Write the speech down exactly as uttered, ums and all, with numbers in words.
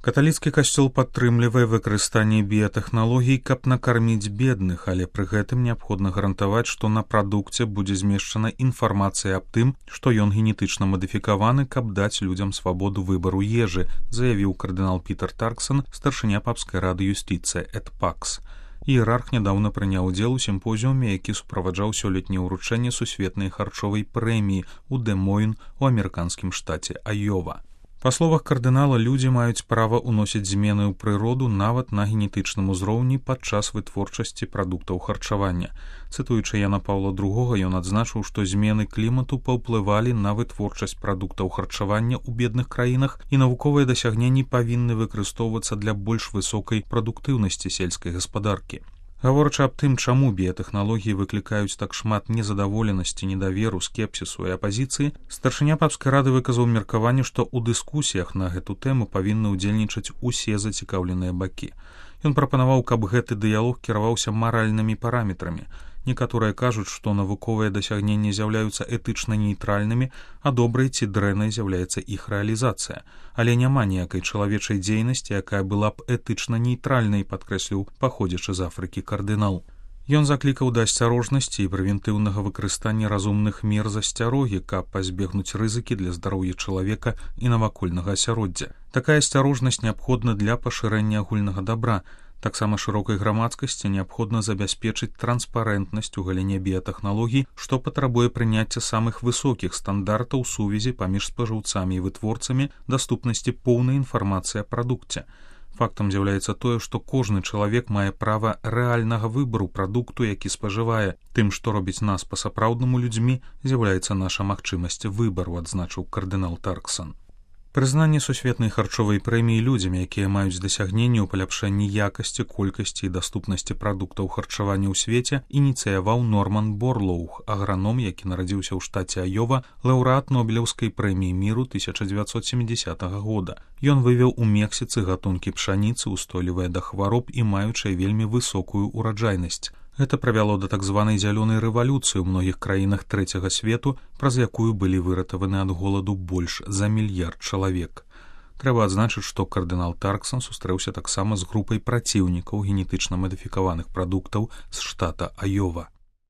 Каталіцкі касцёл падтрымлівае выкарыстанне біятэхналогій, каб накарміць бедных, але пры гэтым неабходна гарантаваць, што на прадукце будзе змешчана інфармацыя аб тым, што ён генетычна мадыфікаваны, каб даць людзям свабоду выбару ежы, заявіў кардынал Пітер Тарксон, старшыня папскай рады юстыцыі эт пакс. Іерарх нядаўна прыняў удзел у сімпозіуме, які суправаджаў сёлетняе ўручэнне сусветнай харчовай прэміі ў Дэ-Мойн у амерыканскім штаце Айова. Па словах кардынала, людзі маюць права ўносіць змены ў прыроду нават на генетычным узроўні падчас вытворчасці прадуктаў харчавання. Цытуючы Яна Паўла другога, ён адзначыў, што змены клімату паўплывалі на вытворчасць прадуктаў харчавання ў бедных краінах, і навуковыя дасягненні павінны выкарыстоўвацца для больш высокай прадуктыўнасці сельскай гаспадаркі. Гаворачы аб тым, чаму біятэхналогіі выклікаюць так шмат незадаволенасці, недаверу, скепсісу і апазіцыі, старшыня папскай рады выказаў меркаванне, што ў дыскусіях на гэту тэму павінны ўдзельнічаць усе зацікаўленыя бакі. Ён прапанаваў, каб гэты дыялог кіраваўся маральнымі параметрамі. Некаторыя кажуць, што навуковыя дасягненні з'яўляюцца этычна нейтральнымі, а добрай ці дрэннай з'яўляецца іх рэалізацыя. Але няма ніякай чалавечай дзейнасці, якая была б этычна нейтральнай, падкрэсліў паходзячы з Афрыкі кардынал. Ён заклікаў да асцярожнасці і прэвентыўнага выкарыстання разумных мер засцярогі, каб пазбегнуць рызыкі для здароўя чалавека і навакольнага асяроддзя. Такая асцярожнасць неабходна для пашырэння агульнага дабра. Таксама шырокай грамадскасці неабходна забяспечыць транспарэнтнасць у галіне біятэхналогій, што патрабуе прыняцця самых высокіх стандартаў сувязі паміж спажыўцамі і вытворцамі, даступнасці поўнай інфармацыі аб прадукце. Фактам з'яўляецца тое, што кожны чалавек мае права рэальнага выбару прадукту, які спажывае. Тым, што робіць нас па-сапраўднаму людзьмі, з'яўляецца наша магчымасць выбару, адзначыў кардынал Тарксон. Прызнанне сусветнай харчовай прэміі людзям, якія маюць дасягненні ў паляпшэнні якасці, колькасці і даступнасці прадуктаў харчавання ў свеце, ініцыяваў Норман Борлоух, аграном, які нарадзіўся ў штаце Айова, лаўрэат Нобелеўскай прэміі міру тысяча дзевяцьсот сямідзясятага года. Ён вывеў у Мексіцы гатункі пшаніцы, устойлівыя да хвароб і маючыя вельмі высокую ураджайнасць. Гэта прывяло да так званай зялёнай рэвалюцыі ў многіх краінах трэцяга свету, праз якую былі выратаваны ад голаду больш за мільярд чалавек. Трэба адзначыць, што кардынал Тарксон сустрэўся таксама з групай праціўнікаў генетычна мадыфікаваных прадуктаў з штата Айова.